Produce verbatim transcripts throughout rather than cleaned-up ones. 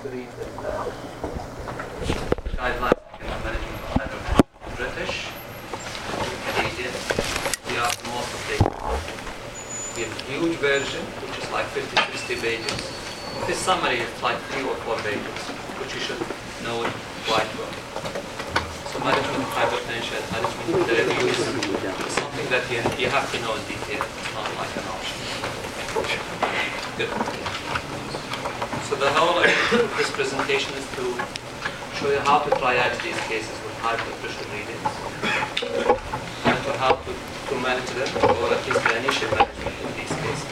to read the uh, guidelines in the management of hypertension. British, Canadian, we are the most updated. We have a huge version, which is like fifty, sixty pages. This summary is like three or four pages, which you should know it quite well. So management of hypertension, management of the reviews is something that you, you have to know in detail. It's not like an option. Good. So the whole idea of this presentation is to show you how to triage these cases with high blood pressure readings and to how to, to manage them, or at least the initial management in these cases.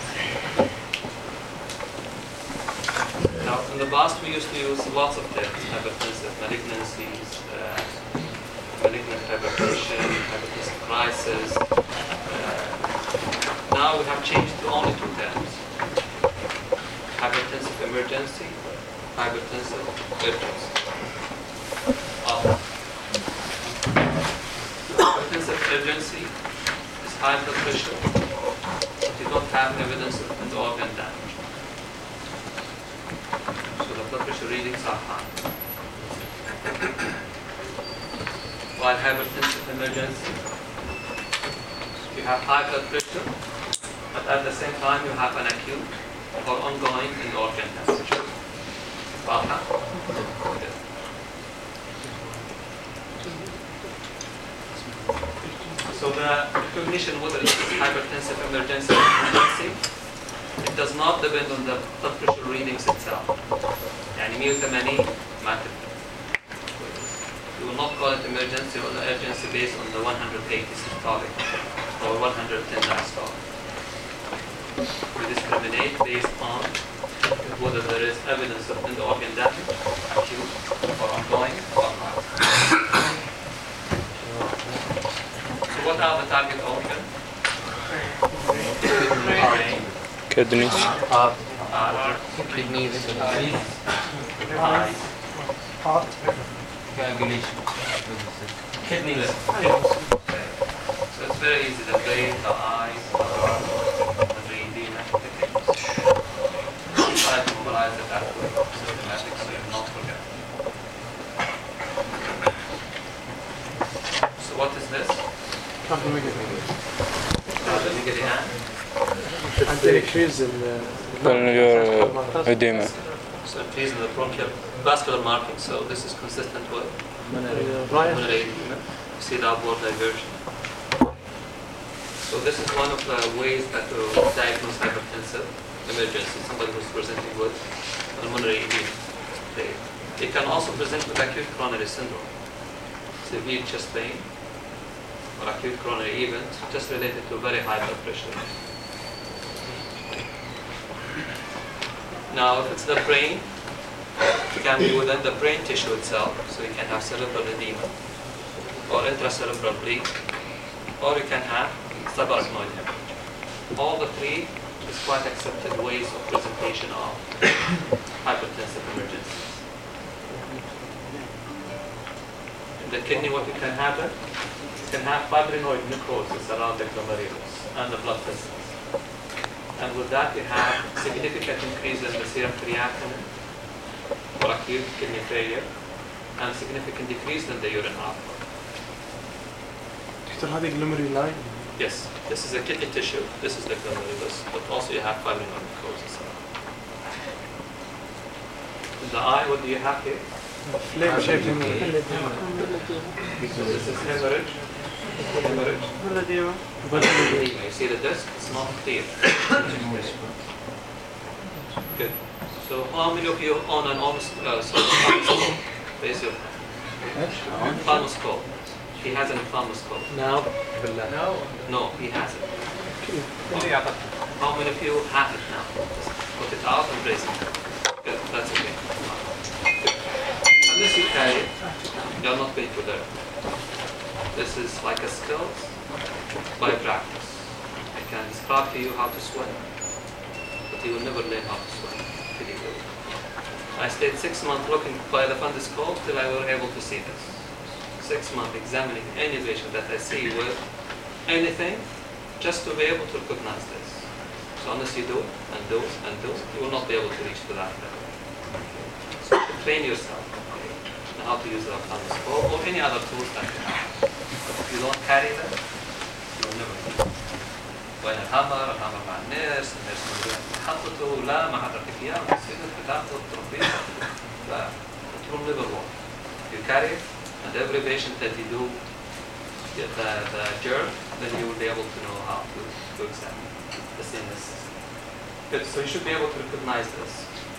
Now, in the past we used to use lots of terms: hypertensive malignancies, uh, malignant hypertension, hypertensive crisis. Uh, now we have changed to only two terms: hypertensive emergency, hypertensive urgency. Uh, hypertensive urgency is high blood pressure, but you don't have evidence of end-organ damage. So the blood pressure readings are high. While hypertensive emergency, you have high blood pressure, but at the same time you have an acute or ongoing end-organ damage. Well, okay. So the recognition whether it is hypertensive emergency or emergency, it does not depend on the blood pressure readings itself. يعني مية وثمانين ما تفرق. You will not call it emergency or urgency based on the one hundred eighty systolic or one hundred ten diastolic. We discriminate based on whether there is evidence of end-organ damage, acute or ongoing, or not. So what are the target organs? Brain, Kidneys. heart, kidneys, eyes, Heart. coagulation, kidneys. So it's very easy: the brain, the eyes, the heart, the retina, the kidneys. Try to mobilize it that way, systematic, so you not forget. So what is this? Until increase in the Pulmonary edema. So increase in the bronchial vascular marking. So this is consistent with right. pulmonary edema. You see the upward diversion. So this is one of the ways that to diagnose hypertensive emergency. Somebody who's presenting with pulmonary edema. They, they can also present with acute coronary syndrome, severe chest pain, or acute coronary event just related to very high blood pressure. Now, if it's the brain, it can be within the brain tissue itself, so you can have cerebral edema, or intracerebral bleed, or you can have subarachnoid hemorrhage. All the three is quite accepted ways of presentation of hypertensive emergencies. In the kidney, what you can happen, you can have fibrinoid necrosis around the glomerulus and the blood vessels. And with that, you have significant increase in the serum creatinine for acute kidney failure and significant decrease in the urine output. دكتور هذه glomerular line. Yes, this is a kidney tissue, this is the glomerulus, but also you have fibrinoid necrosis. In the eye, what do you have here? Flame shaped So this is hemorrhage. Hemorrhage. You see the disc? It's not clear. Good. So how many of you own an ophthalmoscope? Uh, sorry, raise your hand. Ophthalmoscope. He has an ophthalmoscope. No. No. No, he has it. How many of you have it now? Just put it out and raise it. Good. That's okay. Good. Unless you carry it, you're not going to learn. This is like a skill by practice. I can describe to you how to swim, but you will never learn how to swim. I stayed six months looking by the fundoscope till I was able to see this. Six months examining any patient that I see with anything, just to be able to recognize this. So unless you do it, and do it, and do it, you will not be able to reach to that level. train yourself, okay, on how to use the thumbs or, or any other tools that you have. But if you don't carry them, you'll never do it. وين الهامر الهامر مع الناس الناس حطته لا ما حضرتك اياه بتصير بتاخده تربيه لا it will never work. You carry it, and every patient that you do the, the germ, then you will be able to know how to, to examine the seamless system. Good, so you should be able to recognize this.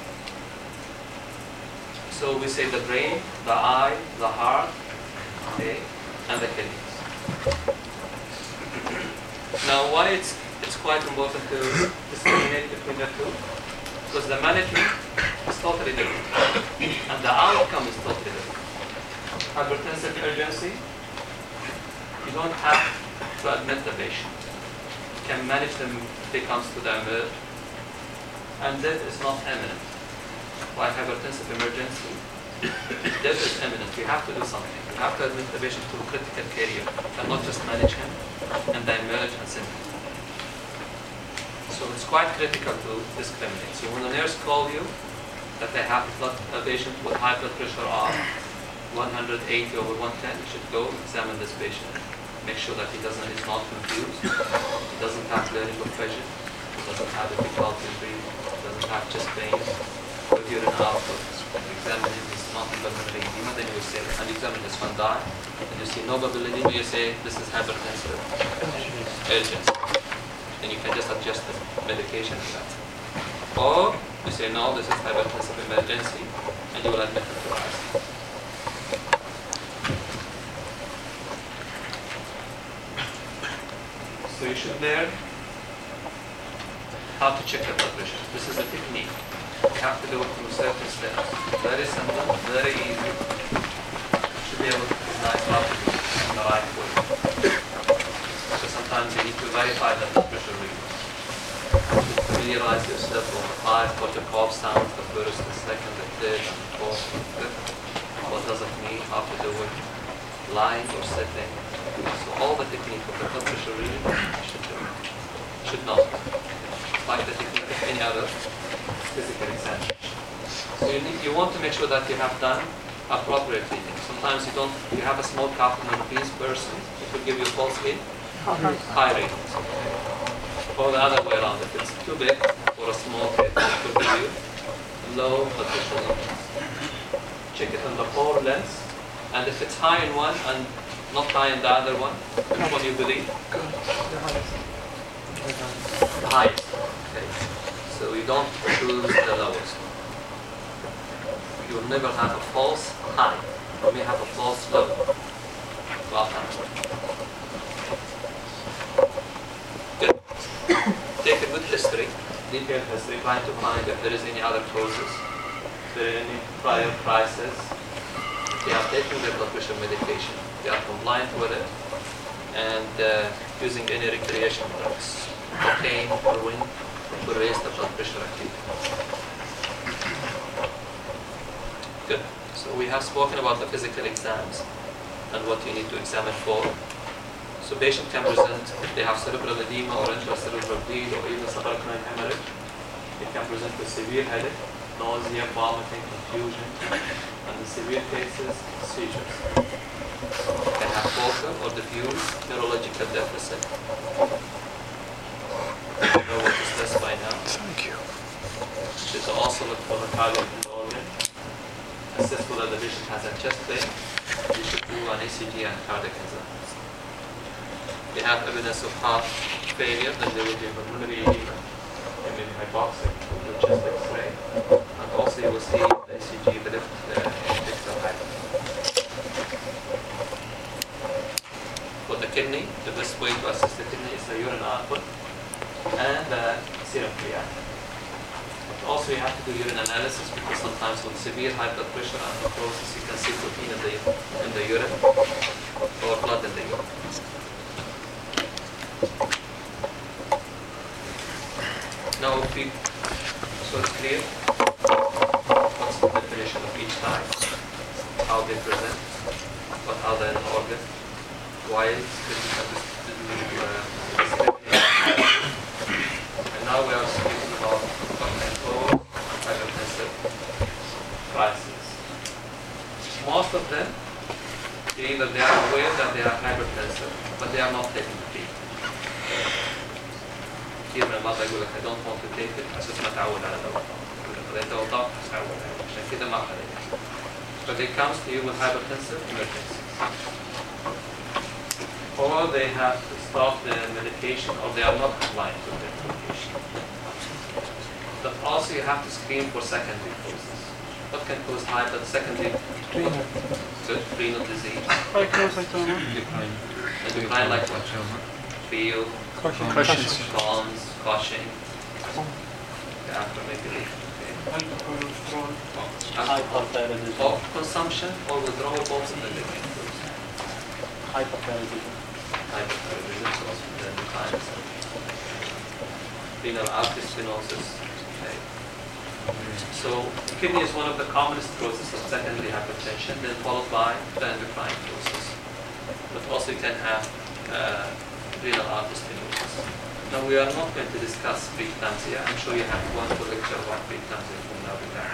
So we say the brain, the eye, the heart, okay, and the kidneys. Now why it's, it's quite important to discriminate between the two? Because the management is totally different, and the outcome is totally different. Hypertensive urgency, you don't have to admit the patient. You can manage them if they comes to the emerge, and death is not imminent. Like hypertensive emergency, death is imminent. You have to do something. You have to admit the patient to critical care unit, and not just manage him and then emerge and send him. So it's quite critical to discriminate. So when the nurse calls you that they have a patient with high blood pressure of one eighty over one ten, you should go examine this patient. Make sure that he doesn't, he's not confused, he doesn't have blurring of vision, he doesn't have difficulty in breathing, he doesn't have chest pain, good urine output. Examine him, he's not in pulmonary edema, then you will say, and examine this one die, and you see no bubble edema, you say this is hypertensive urgency. Then you can just adjust the medication to that. Or you say no, this is hypertensive emergency, and you will admit him to I C U. So you should learn how to check the blood pressure. This is a technique. You have to do it through certain steps. Very simple, very easy. You should be able to recognize how to do it in the right way. So sometimes you need to verify the blood pressure reading. To familiarize yourself with the five protocol sounds, the first, the second, the third, and the fourth, and the fifth. What does it mean? How to do it? Lying or sitting. So all the technique of the blood pressure reading you should do. Should not. Like the technique of any other physical examination. So you, need, you want to make sure that you have done appropriate reading. Sometimes you don't, you have a small cup in an obese person, it will give you a false read, high readings. Or the other way around, if it's too big for a small kid, it will give you low blood pressure readings. Check it on the four lens, and if it's high in one and not high in the other one, which one you believe? The highest. Okay. So you don't choose the lowest. You will never have a false high. You may have a false low. Well done. Good. Take a good history, detailed history, trying to find if there is any other causes, if there are any prior crises. If they are taking their blood pressure medication, they are compliant with it, and uh, using any recreational drugs, cocaine, heroin, to raise the blood pressure activity. Good. So we have spoken about the physical exams and what you need to examine for. So patient can present if they have cerebral edema or intracerebral bleed or even subarachnoid hemorrhage. It can present with severe headache, nausea, vomiting, confusion, and in severe cases, seizures. It can have focal or diffuse neurological deficit. You know what is this by now? Thank you. Should also look for the cardiac organ. Assess whether the patient has a chest pain. You should do an E C G and cardiac enzymes. If they have evidence of heart failure, then they will do pulmonary edema. They may be hypoxic, will do chest X-ray, and also you will see the E C G, the left ventricular hypertension. For the kidney, the best way to assess the kidney is the urine output and the serum creatinine. Also, you have to do urine analysis because sometimes with severe high blood pressure and necrosis, you can see protein in the in the urine or blood in the urine. Now, if we, so it's clear what's the definition of each type, how they present, what are the organ, why it's critical to do uh, and now we are speaking about what can cause hypertensive crisis. most of them, either they are aware that they are hypertensive, but they are not taking the treatment. كثير من المرضى يقول لك I don't want to take it عشان ما تعود على دواء. يقول لك خذيت دواء ضغط بس تعود عليه عشان كذا ما خذيته. But they comes to you with hypertensive emergencies. Or they have to stop the medication or they are not compliant with their medication. But also you have to screen for secondary causes. What can cause hyper secondary Renal. so renal disease? Hypercytoma. A decline like what? Feel, Crushes. Crohn's, Cushing, acromegaly. Hypercholesterol. Hyperthyroidism. Or consumption or withdrawal both of them can cause Hyperthyroidism. hyperthyroidism, so also the decline. Renal artery stenosis. Okay. So kidney is one of the commonest causes of secondary hypertension, then followed by the endocrine causes. But also you can have uh, renal artery stenosis. Now we are not going to discuss preeclampsia. I'm sure you have one full lecture about preeclampsia from now to back.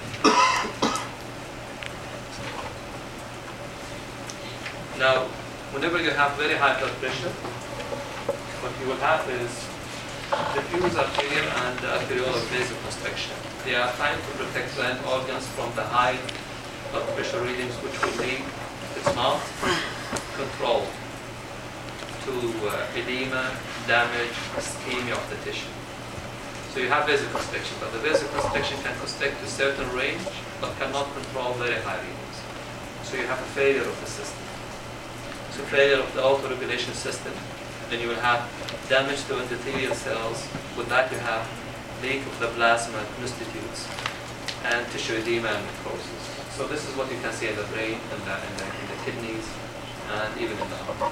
Now, whenever you have very high blood pressure, what you will have is diffuse arterial and arteriolar vasoconstriction. They are trying to protect the end organs from the high blood pressure readings, which will lead, if it's not controlled, to uh, edema, damage, ischemia of the tissue. So you have vasoconstriction, but the vasoconstriction can constrict to a certain range, but cannot control very high readings. So you have a failure of the system. So failure of the autoregulation system, then you will have damage to endothelial cells. With that you have leak of the plasma and constitutes and tissue edema and necrosis. So this is what you can see in the brain, in the, in the, in the kidneys, and even in the heart.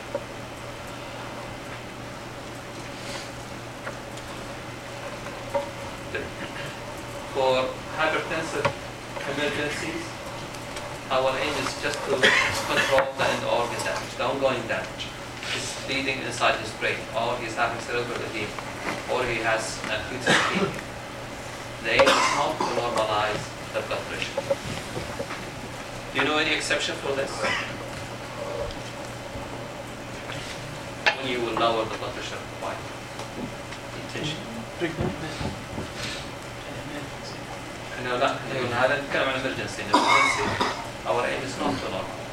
For hypertensive emergencies, our aim is just to control the end organ damage, the ongoing damage. He's bleeding inside his brain, or he's having cerebral edema, or he has acute ischemia. The aim is not to normalize the blood pressure. Do you know any exception for this? When you will lower the blood pressure quite intentionally. No, لا هذا نتكلم عن emergency. In emergency, our aim is not to normalize,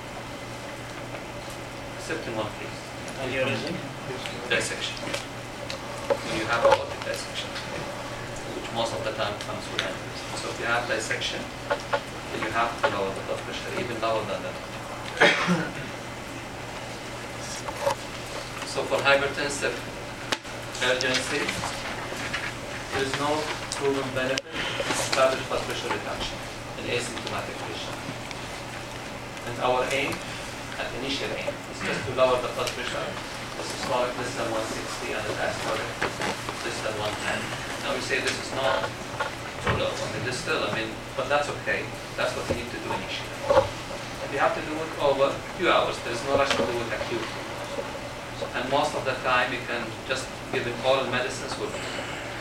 except in one case. Aneurysm. Dissection. When you have aortic dissection, which most of the time comes with aneurysm. So if you have dissection, then you have to lower the blood pressure, even lower than that. So for hypertensive urgency, there is no proven benefit of established blood pressure reduction in asymptomatic patients. And our aim, at initial aim, is just to lower the blood pressure, the systolic less than one sixty and the diastolic less than one ten. Now we say this is not too low. I mean, this still, I mean, but that's okay. That's what you need to do initially. If you have to do it over a few hours, there's no rush to do it acutely. And most of the time, you can just give him oral medicines with it.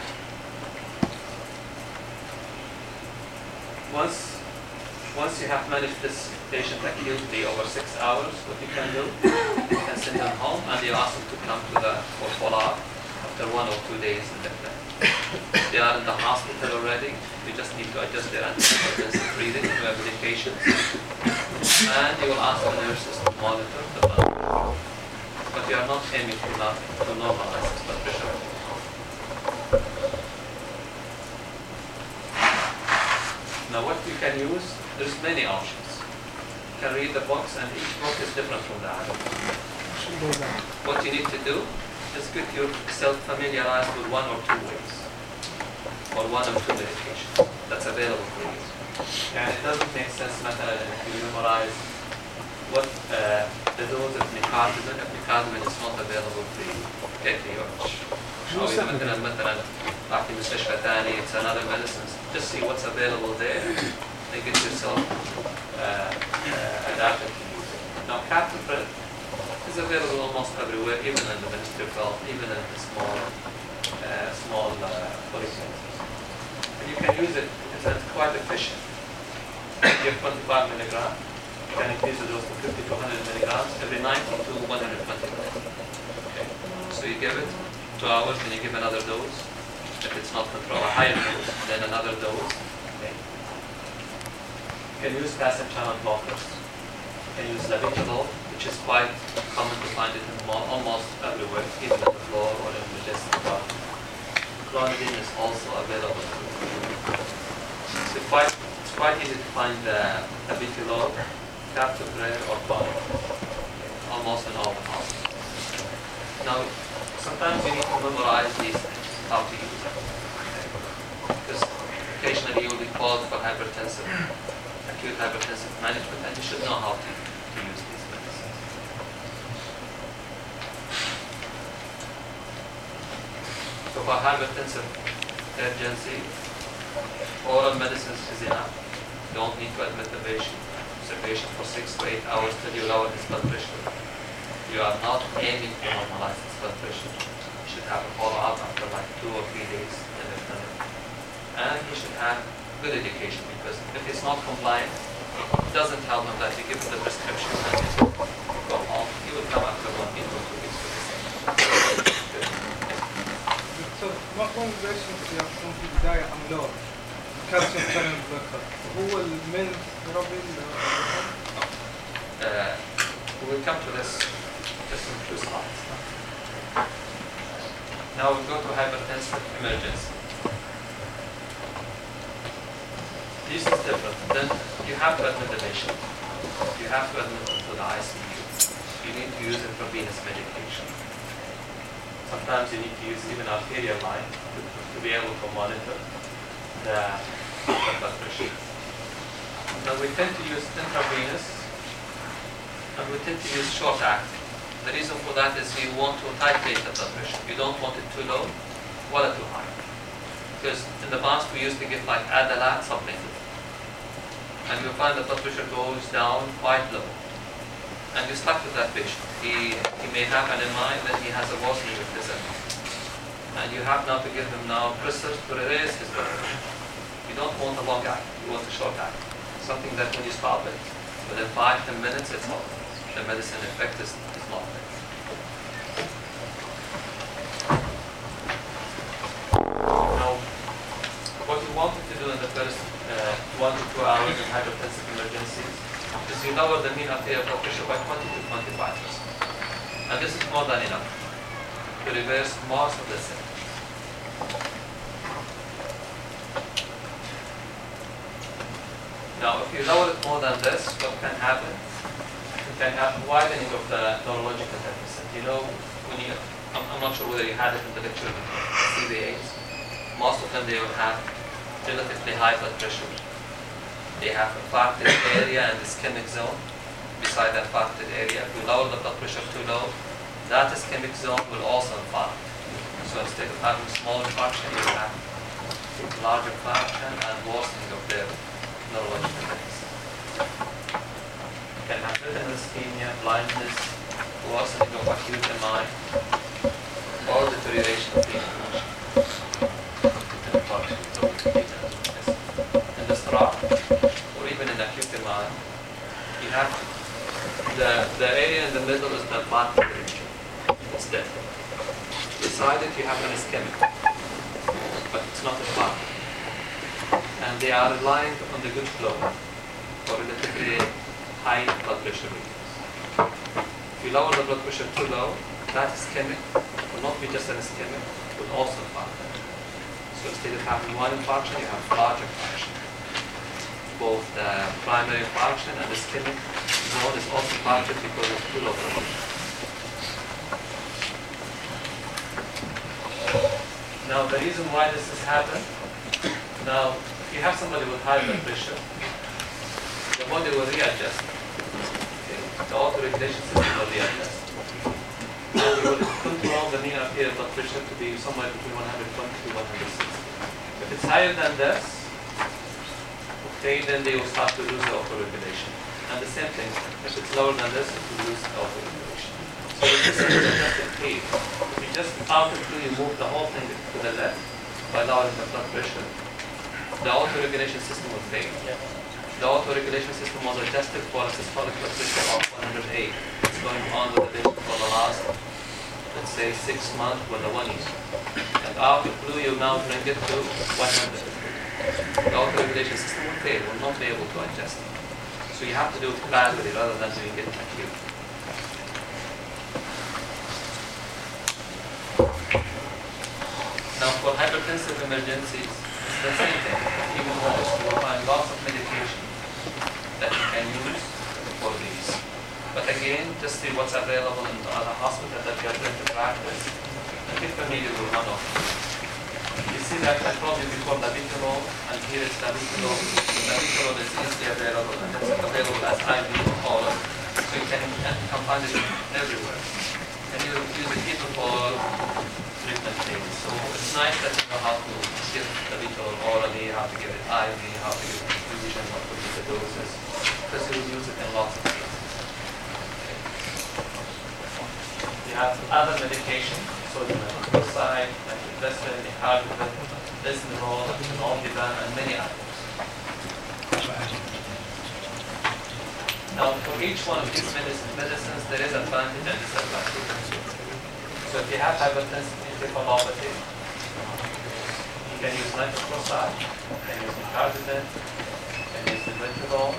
Once, once you have managed this patient acutely over six hours, what you can do, you can send them home and you ask them to come to the for follow-up after one or two days in the clinic. They are in the hospital already. You just need to adjust their antihypertensive breathing, their medications, and you will ask the nurses to monitor the blood pressure. But you are not aiming to, not, to normalize this blood pressure. Now what you can use, there's many options. You can read the books and each book is different from the other. What you need to do is get yourself familiarized with one or two ways, or one or two medications that's available for you. And it doesn't make sense مثلا if you memorize what uh, the dose of nicardamine, if nicardamine is not available for you, get the urge. أو إذا مثلا مثلا راح في مستشفى ثاني, it's another medicines. Just see what's available there and get yourself uh, uh, adapted to use it. Now, captopril is available almost everywhere, even in the Ministry of Health, even in the small, uh, small uh, polyclinics. And you can use it, it's, it's quite efficient. You give twenty-five milligrams, you can increase the dose to fifty to one hundred milligrams every ninety to one hundred twenty minutes. Okay. So you give it two hours, then you give another dose. If it's not controlled, a higher dose, then another dose. Okay. You can use calcium channel blockers. You can use labetalol, which is quite common to find it in mo- almost everywhere, even on the floor or in the desk. Clonidine is also available. So quite, it's quite easy to find the labetalol, captopril, or clonidine, almost in all the houses. Now, sometimes you need to memorize these things, how to use them. Because occasionally you will be called for hypertensive, acute hypertensive management, and you should know how to, to use these medicines. So for hypertensive urgency, oral medicines is enough. You don't need to admit the patient, the patient for six to eight hours till you lower his blood pressure. You are not aiming to normalize his blood pressure. You should have a follow-up after like two or three days in the clinic. And he should have good education, because if he's not compliant, it doesn't help him that you give him the prescription and he go home. He will come after one week or two weeks with the same. دكتور ما كون patients ياخذون في البداية أملور كالسيوم شانل بلوكر هو المين ثيرابي Uh, we'll come to this just in two slides. Now we go to hypertensive emergency. This is different. Then you have to admit the patient. You have to admit them to the I C U. You need to use intravenous medication. Sometimes you need to use even arterial line to, to be able to monitor the blood pressure. Now we tend to use intravenous, and we tend to use short acting. The reason for that is you want to titrate the blood pressure. You don't want it too low or too high. Because in the past we used to give like Adalat supplement, and you find the blood pressure goes down quite low, and you're stuck with that patient. He, he may have an M I that he has a worsening of his M I, and you have now to give him now pressors to raise his blood pressure. You don't want a long act, you want a short act. Something that when you stop it, within five, ten minutes it's over. The medicine effect is, is not there. Now, what you wanted to do in the first uh, one to two hours in hypertensive emergencies is you lower the mean arterial blood pressure by twenty to twenty-five percent. And this is more than enough to reverse most of the symptoms. Now, if you lower it more than this, what can happen? You can have widening of the neurological deficit. You know, when you, I'm, I'm not sure whether you had it in the lecture with C V As. Most of them, they will have relatively high blood pressure. They have a infarcted area and ischemic zone. Beside that infarcted area, if you lower the blood pressure too low, that ischemic zone will also infarct. So instead of having small infarction, you will have larger infarction and worsening of their neurological deficit. You can have retinal ischemia, blindness, worsening of acute M I, or deterioration of the information. In the stroke, or even in acute M I, you have the, the area in the middle is the plaque region. It's dead. Beside it, you have an ischemic, but it's not a plaque. And they are relying on the good flow for relatively high blood pressure readings. If you lower the blood pressure too low, that ischemic will not be just an ischemic, it will also infarct. So instead of having one infarction, you have larger infarction. Both the primary infarction and the ischemic zone is also infarcted because of too low blood pressure. Now the reason why this has happened, now if you have somebody with high blood pressure, the body will readjust. Okay. The auto-regulation system will readjust. So you will control the mean arterial blood pressure to be somewhere between one hundred twenty to one hundred sixty. If it's higher than this, okay, then they will start to lose the auto-regulation. And the same thing, if it's lower than this, it will lose the auto-regulation. So the system is adjusted here. If you just automatically move the whole thing to the left by lowering the blood pressure, the auto-regulation system will fail. Yeah. the auto-regulation system was adjusted for a systolic blood pressure of one hundred eight. It's going on with the patient for the last, let's say, six months with the one year. And out of blue, you now bring it to one hundred. The auto-regulation system will fail, will not be able to adjust. So you have to do it gradually rather than doing it acute. Now for hypertensive emergencies, it's the same thing. Even worse, you will find lots of medication that you can use for these. But again, just see what's available in the other hospitals that you are going to practice and get familiar with one of them. You see that I told you before labetalol, and here is labetalol. Labetalol is easily available and it's available as I V oral, so you can, you can find it everywhere. And you use it even for treatment things. So it's nice that you know how to give labetalol orally, how to give it I V, how to give it infusion, what would be the doses, because you will use it in lots of cases. You have other medication, sodium hydroxide, nitroglycerin, nicardipine, lisinopril, naldivan, and many others. Now, for each one of these medicines, medicines there is advantage and disadvantage. So if you have hypertensive encephalopathy, you can use nitroprusside, you can use nicardipine, you can use labetalol.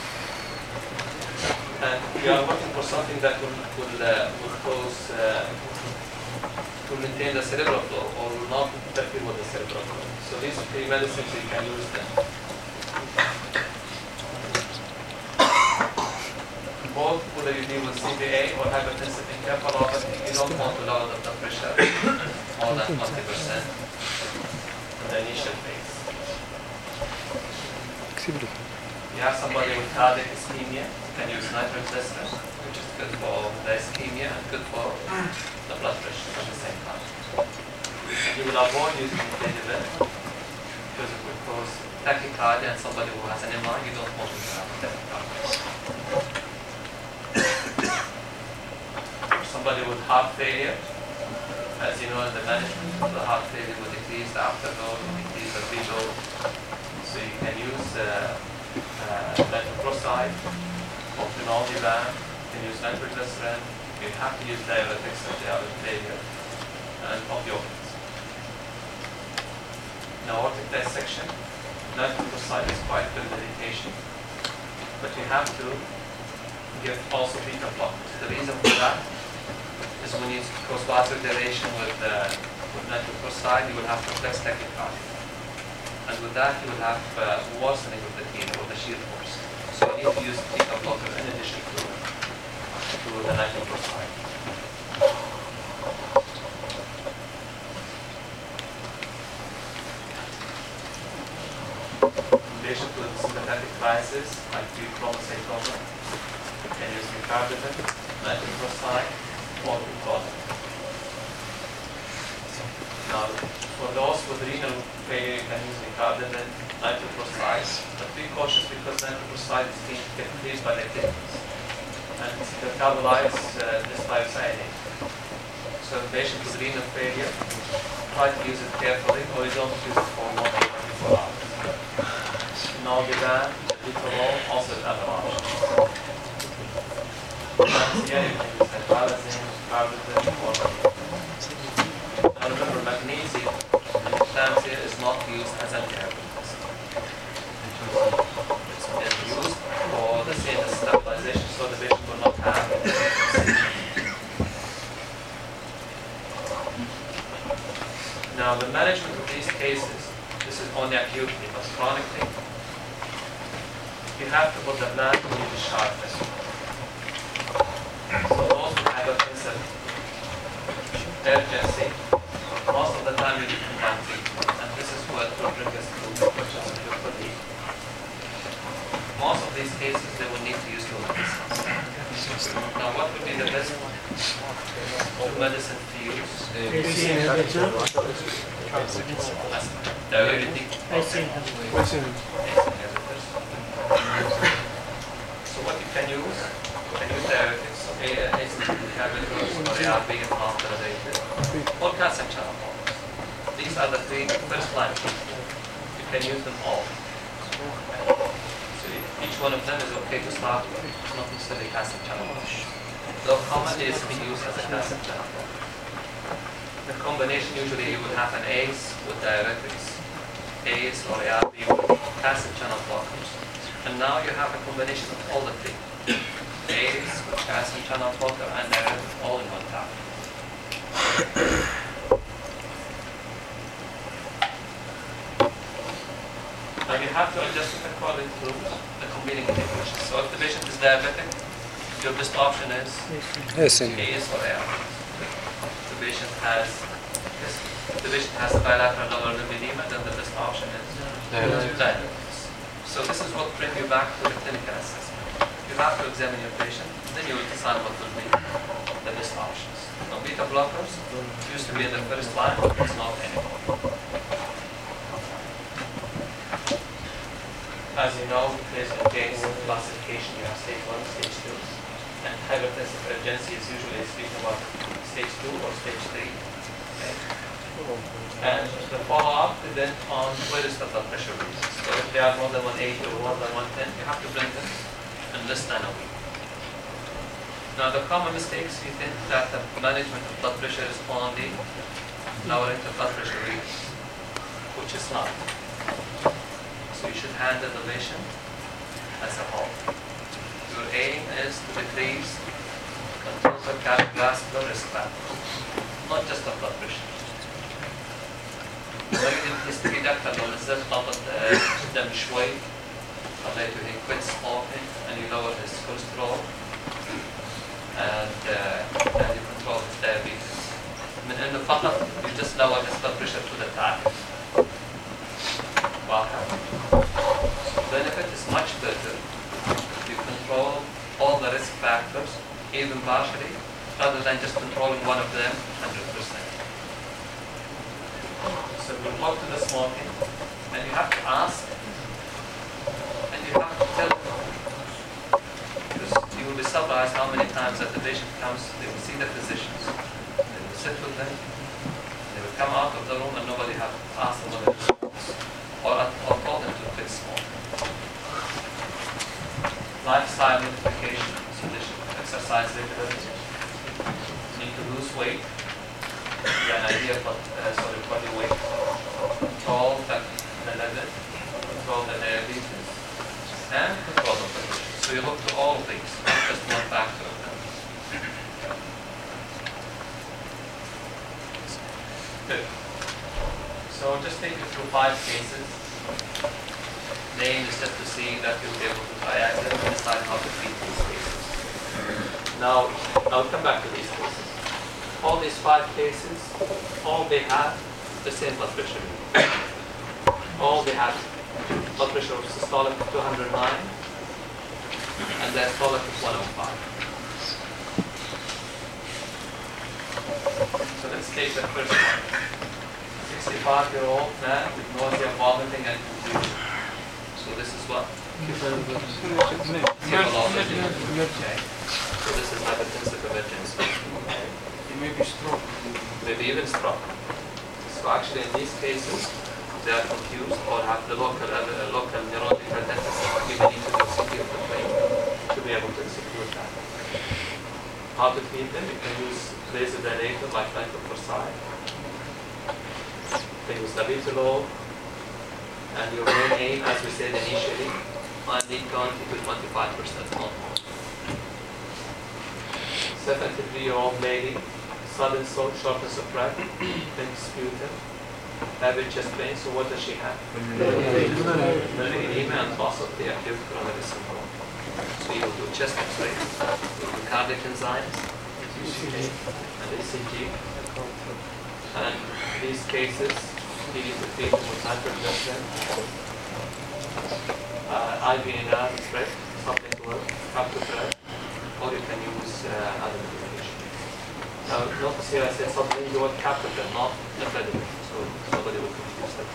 And we are looking for something that will, will, uh, will cause, uh, to maintain the cerebral flow or will not interfere with the cerebral flow. So these three medicines, you can use them. Both, whether you deal with C V A or hypertensive encephalopathy, you don't want to lower the blood pressure more than twenty percent in the initial phase. You have somebody with cardiac ischemia, you can use nitroglycerin, which is good for the ischemia and good for the blood pressure at the same time. And you will avoid using labetalol because it will cause tachycardia, and somebody who has an M I, you don't want to have tachycardia. Somebody with heart failure, as you know in the management, the heart failure will decrease the afterload, will decrease the preload. So you can use uh, uh, nitroprusside, or naldivan, you can use nitroglycerin, you have to use diuretics if they are in failure, and opioids. In aortic dissection, nitroprusside is quite good medication, but you have to give also beta blockers. The reason for that is when you cause vasodilation with, uh, with nitroprusside, you will have complex tachycardia. And with that, you will have uh, worsening of the team or the shear force. So you need to use beta blocker in addition to, to the nitroprusside. Patient with sympathetic crisis, like pheochromocytoma, you can use nicardipine, nitroprusside, or glucose. Now, for those with renal failure, you can use nicardipine, nitroprusside, but be cautious because nitroprusside is being cleared by the kidneys and it metabolize uh, this thiocyanate. So, in patients with renal failure, try to use it carefully, or you don't use it for more than twenty-four hours. Naldivan, labetalol, also other options. Yeah, you can use hydralazine, carbidin, or now remember, magnesium in eclampsia is not used as antihypertensive. It's used for the same as stabilization, so the patient will not have Now, the management of these cases, this is only acutely, but chronically, you have to put the blood into the sharpness. So those who have hypertensive urgency, most of the time you need combined treatment, and this is what will bring us to the questions of your colleague. Most of these cases, they will need to use low-dose. Now, what would be the best medicine to use? Diuretic. So what you can use, you can use diuretics, A C E inhibitors, or A R B if not validated, or calcium channel blockers. These are the three first line treatments. You can use them all. So one of them is okay to start with. It's not necessarily calcium channel blocker. Though commonly it's been used as a calcium channel blocker. The combination usually you would have an A C E with diuretics, A C E or A R B with calcium channel blockers. And now you have a combination of all the three. A C E with calcium channel blocker and diuretic all in one tablet. Now you have to adjust it according to the competing indications. So if the patient is diabetic, your best option is Esin. A C E or A R B. The patient has this, if the patient has a bilateral lower limb edema, then the best option is dialysis. So this is what brings you back to the clinical assessment. You have to examine your patient, then you will decide what will be the best options. Now beta blockers used to be in the first line, it's not anymore. As you know, there's a case classification, you have stage one, stage two. And hypertensive urgency is usually speaking about stage two or stage three. Okay. And the follow-up depends on where is the blood pressure reached. So if they are more than one eighty or more than one ten, you have to bring them in less than a week. Now the common mistakes, you think that the management of blood pressure is only lowering the blood pressure readings, which is not. So you should handle the patient as a whole. Your aim is to decrease the total cardiovascular risk factor, not just the blood pressure. لكن الهيستوري دكتور لو نزلت ضغط الدم شوي خليته he quit smoking and you lower his cholesterol and, uh, and you control his diabetes. من انه فقط you just lower his blood pressure to the target. وهكذا. So the benefit is much better if you control all the risk factors, even partially, rather than just controlling one of them one hundred percent. So we'll talk to the smoking, and you have to ask, and you have to tell them. Because you will be surprised how many times that the patient comes, they will see the physicians, they will sit with them, they will come out of the room and nobody have asked them whether to smoke, or, or told them to quit smoking. Lifestyle modification, solution, exercise regularly, need to lose weight, get an idea of what, uh, sorry, body weight, control the, the level, control the diabetes, and control the pressure. So you look to all of these, not just one factor of them. Good. So I'll just take you through five cases. The aim is just to see that you'll be able to triangle and decide how to treat these cases. Now, I'll come back to these cases. All these five cases, all they have the same blood pressure. All they have blood pressure of systolic of two hundred nine and diastolic of one oh five. So let's take the first one. sixty-five-year-old man with nausea, vomiting, and confusion. So this is what? Okay. So this is hypertensive emergency. Maybe stroke. Maybe even stroke. So actually in these cases, they are confused or have the local uh, local neurological deficit. You may need to do C T of the brain to be able to execute that. How to treat them? You can use vasodilator like methotrexate. You can use labetalol. And your main aim, as we said initially, only twenty to twenty-five percent, not more. seventy-three-year-old lady, sudden shortness of breath, then sputum, having chest pain. So what does she have? Pulmonary edema and possibly acute coronary syndrome. So you will do chest X-ray, you will do cardiac enzymes, E C G, and E C G. And these cases, you need to treat them with hypertension, uh, I V N R, spread, something to work, captopril, or you can use uh, other medication. Now, notice here I said something you want captopril, not amphetamine, so nobody will confuse that.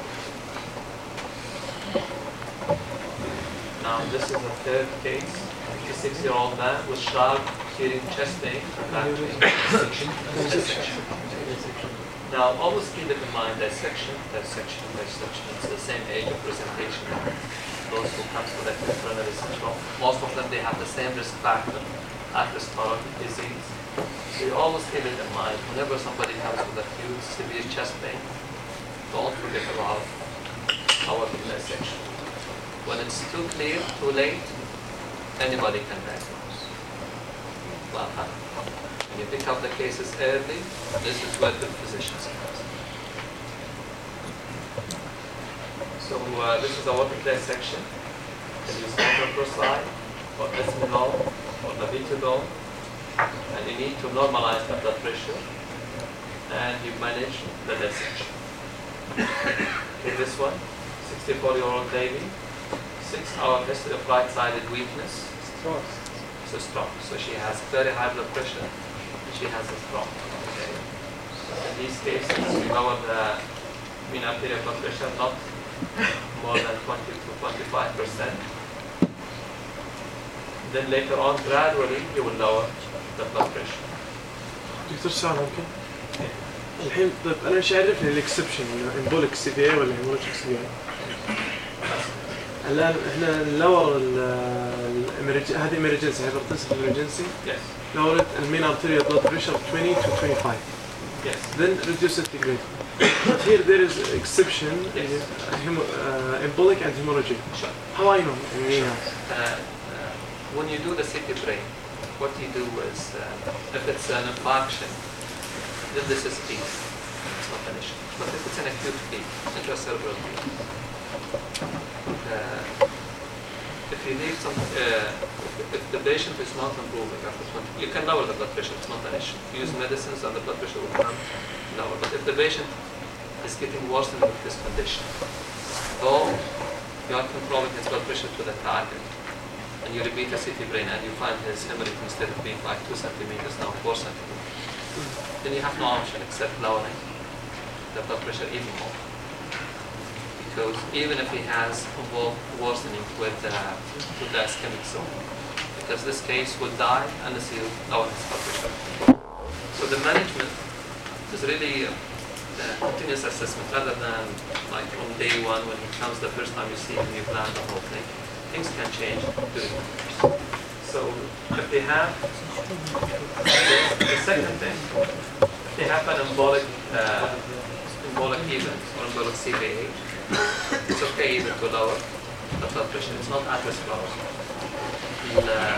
Now, this is a third case, fifty-six-year-old man with sharp hearing chest pain, back pain, dissection, dissection. Now, always keep it in mind, dissection, dissection, dissection, it's the same age of presentation. those who come with acute coronary syndrome. Most of them, they have the same risk factor, atherosclerotic disease. So you always keep it in mind. Whenever somebody comes with acute severe chest pain, don't forget about aortic dissection. When it's too clear, too late, anybody can diagnose. Well, when you pick up the cases early, this is where the physicians come. So uh, this is aortic dissection. You can use metoprolol or ethanol or nabitidol, and you need to normalize the blood pressure, and you manage the dissection. Okay, this one, sixty-four-year-old lady, six-hour history of right-sided weakness. Stroke. So stroke. So she has very high blood pressure, and she has a stroke. Okay. So in these cases, we lower the mean arterial blood pressure not more than twenty to twenty-five percent. Then later on, gradually, you will lower the blood pressure. دكتور سؤال ممكن؟ الحين طيب انا ايش عرفني الاكسبشن انه امبوليك سي بي اي ولا هيمولوجيك سي بي اي؟ الان احنا نلور الامرجنسي هذه امرجنسي هايبرتنسيف امرجنسي Yes. لورت المين ارتيريال بلاد بريشر twenty to twenty-five. Yes. Then reduce it to grade. But here there is exception, Yes. uh, hemo, uh, embolic and hemorrhagic. Sure. How I know? I mean, yeah. Uh, uh, when you do the C T brain, what you do is, uh, if it's an infarction, then this is peak. It's not an issue. But if it's an acute peak, intracerebral peak, uh, if you leave some, uh, if the patient is not improving after twenty, you can lower the blood pressure. It's not an issue. Use medicines and the blood pressure will come lower. But if the patient is getting worsened with this condition, though you are controlling his blood pressure to the target, and you repeat a C T brain and you find his hemorrhage instead of being like two centimeters, now four centimeters, then you have no option except lowering the blood pressure even more. Because even if he has involved worsening with, uh, with the ischemic zone, because this case would die unless you lower his blood pressure. So the management is really a, a continuous assessment rather than like on day one when he comes the first time you see him, you plan the whole thing. Things can change during the course. So if they have, the, the second thing, if they have an embolic, uh, embolic event or embolic C V A, it's okay even to lower the blood pressure. It's not atherosclerosis. Uh,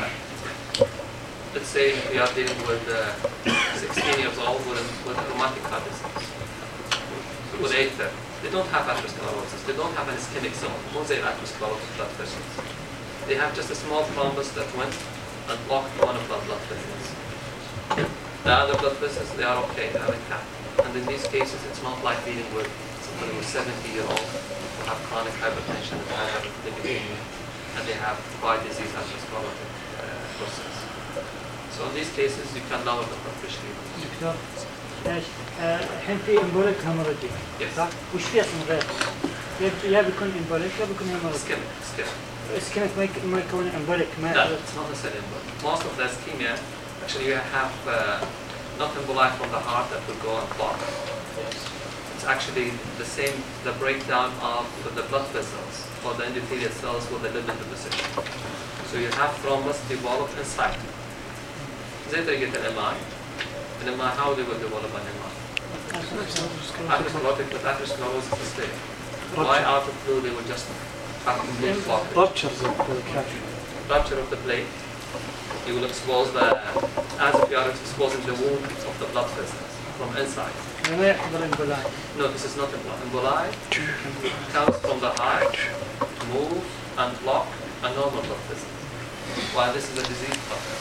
let's say we are dealing with uh, sixteen years old with, with rheumatic heart disease, with aether. They don't have atherosclerosis. They don't have an ischemic zone. Most they have atherosclerotic blood vessels. They have just a small thrombus that went and blocked one of the blood vessels. The other blood vessels, they are okay. They are intact. And in these cases, it's not like dealing with somebody who's seventy year old who have chronic hypertension and have hyperlipidemia, and they have quite disease atherosclerotic uh, process. So in these cases, you can lower the blood pressure. دكتور ايش؟ الحين في امبوليك هيموريجيك Yes. صح؟ وش في اصلا غير؟ يا- يا بيكون امبوليك يا بيكون هيموريجيك. Ischemic, ischemic. اسكنت ما يك- ما يكون امبوليك ما No, it's not necessarily embolic. Most of the ischemia, actually you have uh, not emboli from the heart that will go and block. It's actually the same, the breakdown of the blood vessels or the endothelial cells with the lipid deposition. So you have thrombus develop inside. زي طريقة ال M I. ال M I, how they will develop an M I? Atherosclerotic, but atherosclerosis is there. Why out of blue they will just have complete blockage? Ruptures of the capsule. Rupture of the plate, you will expose the, as if you are exposing the wound of the blood vessels from inside. ما يحضر امبولاي. No, this is not emboli. Emboli comes from the heart, move and block a normal blood vessel, while this is a disease blood vessel.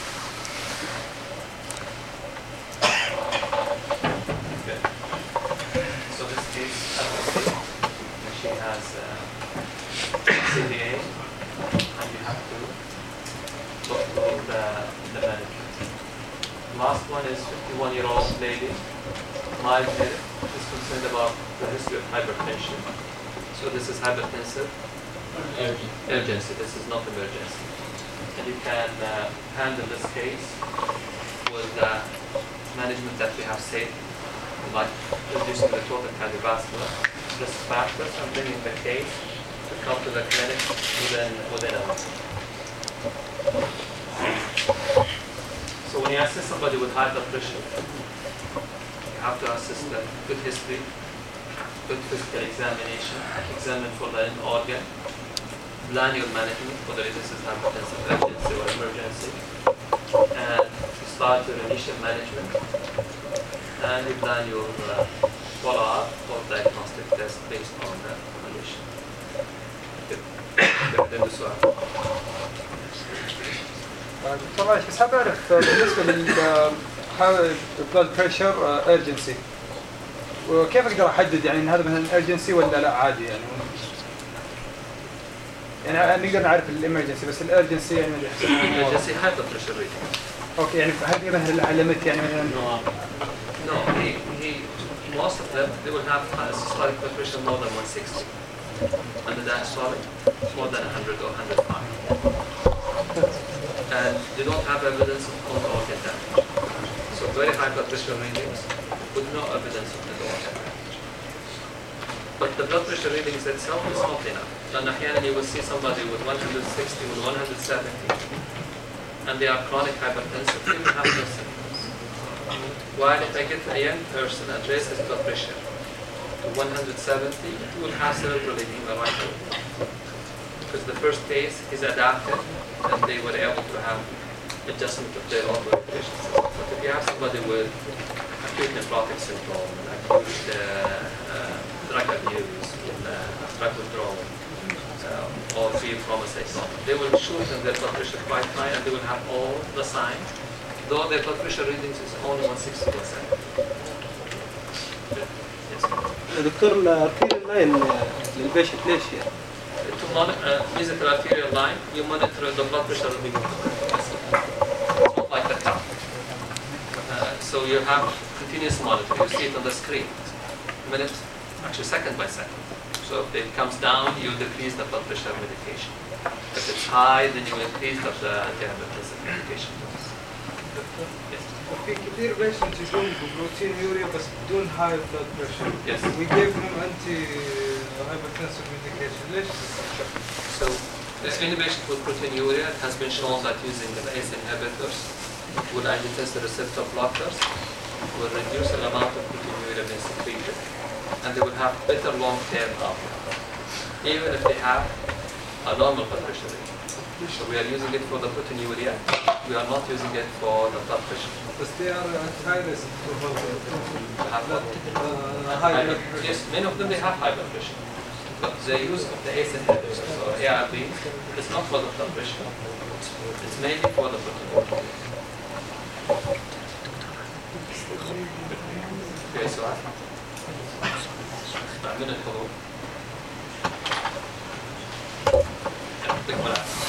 Okay. So this case, as I say, she has uh, C D A, and you have to look through the, the management. Last one is fifty-one year old lady, mild headache, is concerned about the history of hypertension. So this is hypertensive urgency. This is not emergency. And you can uh, handle this case with the management that we have said, like reducing the total cardiovascular risk factors and bringing the case to come to the clinic within, within a month. So when you assist somebody with high blood pressure, you have to assist them with history, good physical examination, examine for the organ, plan your management, whether this is hypertensive urgency or emergency, and you start your initial management, and you plan your uh, follow-up or diagnostic test based on the condition. ده السؤال. دكتور عايش بس حابب اعرف بالنسبه للبلاد بريشر ايرجنسي وكيف اقدر احدد يعني ان هذا مثلا ايرجنسي ولا لا عادي يعني يعني نقدر نعرف الامرجنسي بس الارجنسي يعني ما يحسن emergency high blood pressure reading. اوكي يعني هل مثلا علمت يعني مثلا No, he, he, most of them, they will have a systolic blood pressure more than one sixty. And the diastolic, more than one hundred or one hundred five. And they don't have evidence of cold organ damage. So very high blood pressure readings with no evidence of cold organ damage. But the blood pressure readings itself is not enough. Then أحيانا you will see somebody with one sixty, with one seventy, and they are chronic hypertensive, they will have no symptoms. While if I get a young person and raise his blood pressure to one seventy, he will have cerebral edema right away. Because the first case is adapted and they were able to have adjustment of their own blood pressure system. But if you have somebody with acute nephrotic syndrome, acute uh, uh, drug abuse, with, uh, drug withdrawal, uh, or free thrombocytopenia, they will shorten their blood pressure quite high and they will have all the signs, though their blood pressure readings is only one sixty, one seventy. دكتور الارتيريال لاين للبيشنت ليش يعني؟ To monitor, uh, visit the arterial line, you monitor the blood pressure of the It's not like the cuff. Uh, so you have continuous monitor. You see it on the screen, minute, actually second by second. So if it comes down, you decrease the blood pressure medication. If it's high, then you increase the antihypertensive medication. Yes. في كثير بيشنت يجون ببروتين يوريا بس بدون هاي بلاد بريشر. Yes. We gave them anti hypertensive medication. ليش؟ So this any patient with proteinuria, it has been shown that using the A C E inhibitors with angiotensin receptor blockers will reduce the amount of proteinuria being secreted, and they will have better long-term outcome, even if they have a normal blood pressure rate. So we are using it for the proteinuria. We are not using it for the blood pressure. بس they are at high risk for To have what? uh, high blood pressure. Yes, many of them they have high blood pressure. But the use of the A C E inhibitors or A R B is not for the blood pressure. It's mainly for the proteinuria. Okay, so I'm going to go.